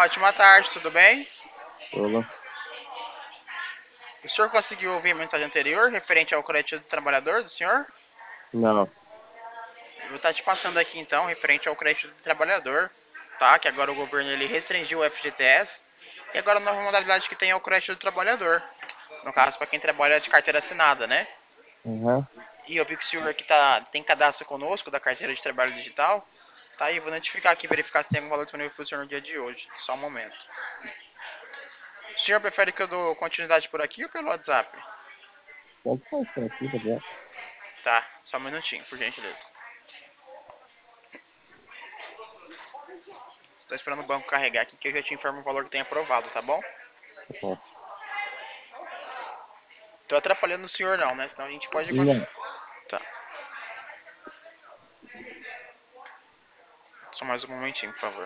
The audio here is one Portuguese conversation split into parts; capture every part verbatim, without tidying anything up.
ótima tarde, tudo bem? Olá. O senhor conseguiu ouvir a mensagem anterior referente ao crédito do trabalhador do senhor? Não. Eu vou estar te passando aqui então, referente ao crédito do trabalhador, tá? Que agora o governo ele restringiu o F G T S e agora a nova modalidade que tem é o crédito do trabalhador. No caso, para quem trabalha de carteira assinada, né? Uhum. E eu vi que o senhor aqui tá, tem cadastro conosco da carteira de trabalho digital. Tá aí, vou notificar aqui, verificar se tem algum valor disponível para o senhor no dia de hoje. Só um momento. O senhor prefere que eu dou continuidade por aqui ou pelo WhatsApp? Pode falar por aqui, tá bom? Tá, só um minutinho, por gentileza. Estou esperando o banco carregar aqui que eu já te informo o valor que tem aprovado, tá bom? Tá bom. Tô atrapalhando o senhor não, né? Senão a gente pode Não. continuar. Tá, só mais um momentinho, por favor.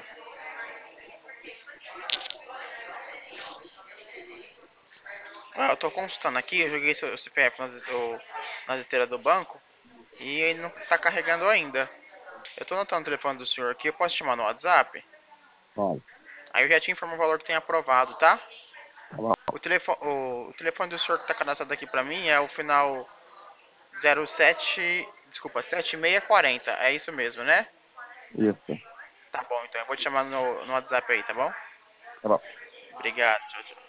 Ah, eu tô consultando aqui, eu joguei seu C P F nas, o- nas esteiras do banco e ele não tá carregando ainda. Eu tô anotando o telefone do senhor aqui, eu posso te chamar no WhatsApp? Pode. Aí eu já te informo o valor que tem aprovado, tá? Tá bom. O telefone, o, o telefone do senhor que tá cadastrado aqui pra mim é o final zero sete, desculpa, sete seis quatro zero. É isso mesmo, né? Isso. Tá bom, então eu vou te chamar no, no WhatsApp aí, tá bom? Tá bom. Obrigado, tchau, tchau.